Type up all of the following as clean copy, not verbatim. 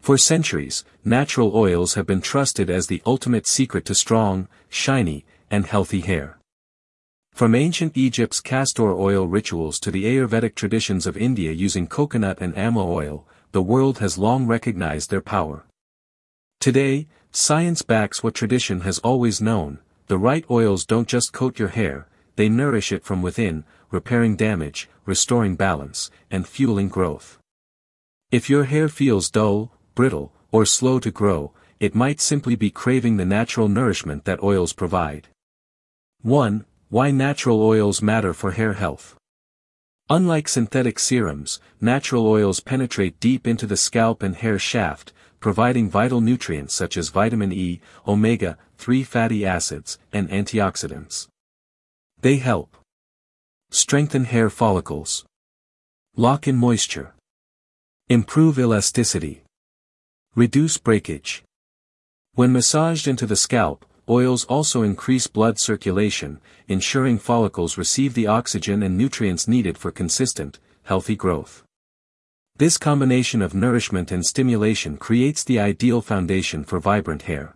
For centuries, natural oils have been trusted as the ultimate secret to strong, shiny, and healthy hair. From ancient Egypt's castor oil rituals to the Ayurvedic traditions of India using coconut and amla oil, the world has long recognized their power. Today, science backs what tradition has always known: the right oils don't just coat your hair, they nourish it from within, repairing damage, restoring balance, and fueling growth. If your hair feels dull, brittle, or slow to grow, it might simply be craving the natural nourishment that oils provide. 1. Why natural oils matter for hair health. Unlike synthetic serums, natural oils penetrate deep into the scalp and hair shaft, providing vital nutrients such as vitamin E, omega-3 fatty acids, and antioxidants. They help strengthen hair follicles, lock in moisture, improve elasticity, reduce breakage. When massaged into the scalp, oils also increase blood circulation, ensuring follicles receive the oxygen and nutrients needed for consistent, healthy growth. This combination of nourishment and stimulation creates the ideal foundation for vibrant hair.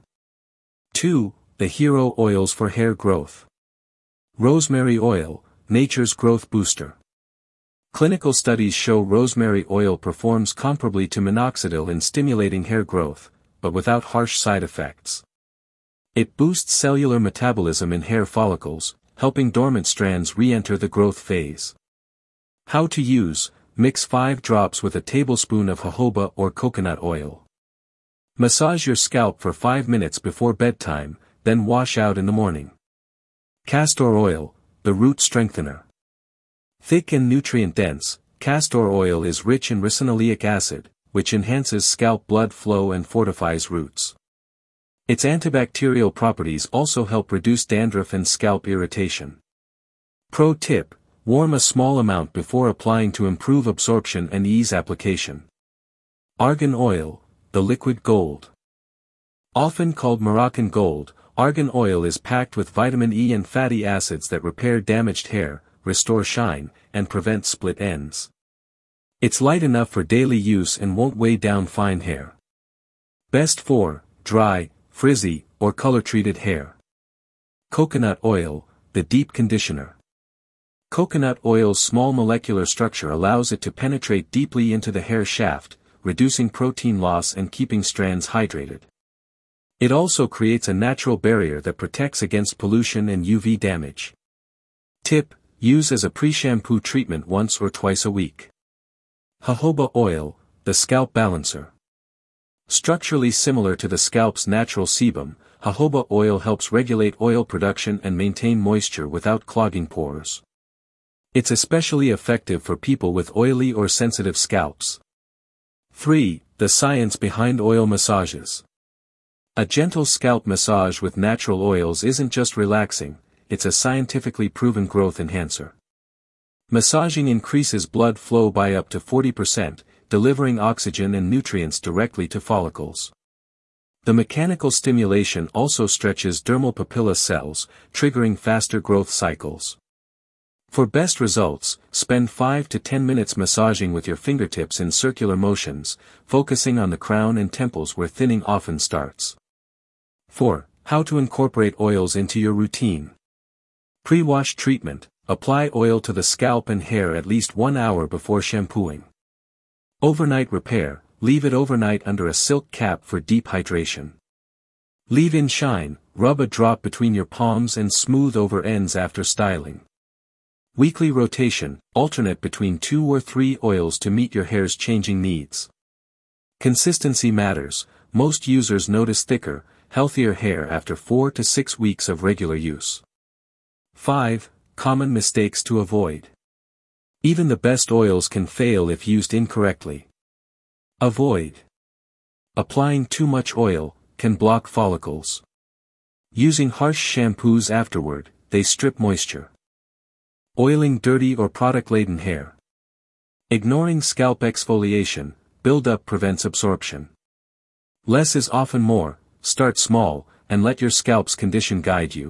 2. The hero oils for hair growth. Rosemary oil, nature's growth booster. Clinical studies show rosemary oil performs comparably to minoxidil in stimulating hair growth, but without harsh side effects. It boosts cellular metabolism in hair follicles, helping dormant strands re-enter the growth phase. How to use: mix 5 drops with a tablespoon of jojoba or coconut oil. Massage your scalp for 5 minutes before bedtime, then wash out in the morning. Castor oil, the root strengthener. Thick and nutrient-dense, castor oil is rich in ricinoleic acid, which enhances scalp blood flow and fortifies roots. Its antibacterial properties also help reduce dandruff and scalp irritation. Pro tip: warm a small amount before applying to improve absorption and ease application. Argan oil, the liquid gold. Often called Moroccan gold, argan oil is packed with vitamin E and fatty acids that repair damaged hair, restore shine, and prevent split ends. It's light enough for daily use and won't weigh down fine hair. Best for dry, frizzy, or color-treated hair. Coconut oil, the deep conditioner. Coconut oil's small molecular structure allows it to penetrate deeply into the hair shaft, reducing protein loss and keeping strands hydrated. It also creates a natural barrier that protects against pollution and UV damage. Tip: use as a pre-shampoo treatment once or twice a week. Jojoba oil, the scalp balancer. Structurally similar to the scalp's natural sebum, jojoba oil helps regulate oil production and maintain moisture without clogging pores. It's especially effective for people with oily or sensitive scalps. 3. The science behind oil massages. A gentle scalp massage with natural oils isn't just relaxing, it's a scientifically proven growth enhancer. Massaging increases blood flow by up to 40%, delivering oxygen and nutrients directly to follicles. The mechanical stimulation also stretches dermal papilla cells, triggering faster growth cycles. For best results, spend 5 to 10 minutes massaging with your fingertips in circular motions, focusing on the crown and temples where thinning often starts. 4. How to incorporate oils into your routine. Pre-wash treatment: apply oil to the scalp and hair at least 1 hour before shampooing. Overnight repair: leave it overnight under a silk cap for deep hydration. Leave-in shine: rub a drop between your palms and smooth over ends after styling. Weekly rotation: alternate between 2 or 3 oils to meet your hair's changing needs. Consistency matters: most users notice thicker, healthier hair after 4 to 6 weeks of regular use. 5. Common mistakes to avoid. Even the best oils can fail if used incorrectly. Avoid: applying too much oil can block follicles. Using harsh shampoos afterward, they strip moisture. Oiling dirty or product-laden hair. Ignoring scalp exfoliation: buildup prevents absorption. Less is often more: start small, and let your scalp's condition guide you.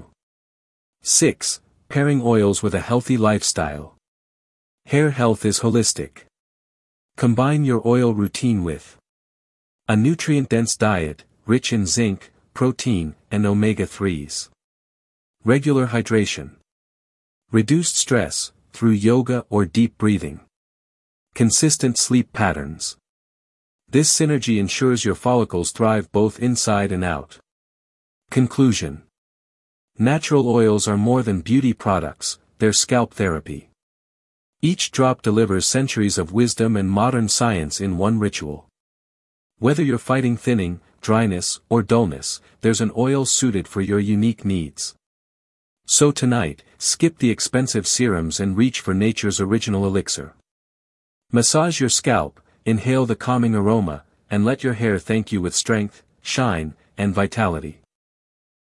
6. Pairing oils with a healthy lifestyle. Hair health is holistic. Combine your oil routine with A nutrient-dense diet, rich in zinc, protein, and omega-3s. Regular hydration. Reduced stress, through yoga or deep breathing. Consistent sleep patterns. This synergy ensures your follicles thrive both inside and out. Conclusion. Natural oils are more than beauty products, they're scalp therapy. Each drop delivers centuries of wisdom and modern science in one ritual. Whether you're fighting thinning, dryness, or dullness, there's an oil suited for your unique needs. So tonight, skip the expensive serums and reach for nature's original elixir. Massage your scalp, inhale the calming aroma, and let your hair thank you with strength, shine, and vitality.